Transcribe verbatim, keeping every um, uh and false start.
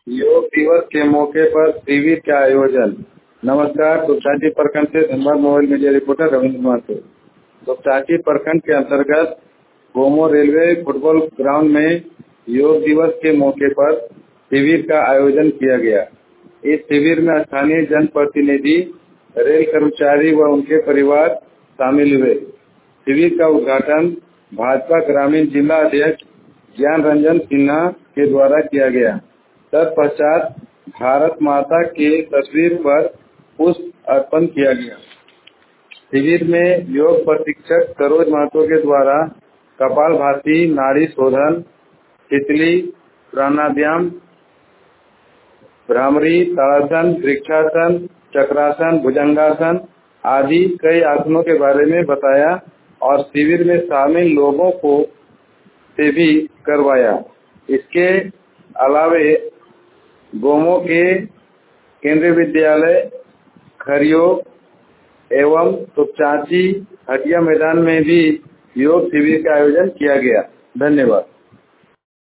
योग दिवस के मौके पर शिविर का आयोजन। नमस्कार, दुपचाची प्रखंड से Dhanbad mobile media reporter Ravindra Kumar से। दुपचाची प्रखंड के अंतर्गत गोमो रेलवे फुटबॉल ग्राउंड में योग दिवस के मौके पर शिविर का आयोजन किया गया। इस शिविर में स्थानीय जनप्रतिनिधि, रेल कर्मचारी व उनके परिवार शामिल हुए। शिविर का उद्घाटन भाजपा ग्रामीण जिला अध्यक्ष ज्ञान रंजन सिन्हा के द्वारा किया गया। तत्पश्चात भारत माता के तस्वीर पर पुष्प अर्पण किया गया। शिविर में योग प्रशिक्षक सरोज महतो के द्वारा कपालभाति, नाड़ी शोधन, तितली, प्राणायाम, भ्रामरी, ताड़ासन, वृक्षासन, चक्रासन, भुजंगासन आदि कई आसनों के बारे में बताया और शिविर में शामिल लोगों को से भी करवाया। इसके अलावे गोमो के केंद्रीय विद्यालय खरियो एवं दुपचाची हटिया मैदान में भी योग शिविर का आयोजन किया गया। धन्यवाद।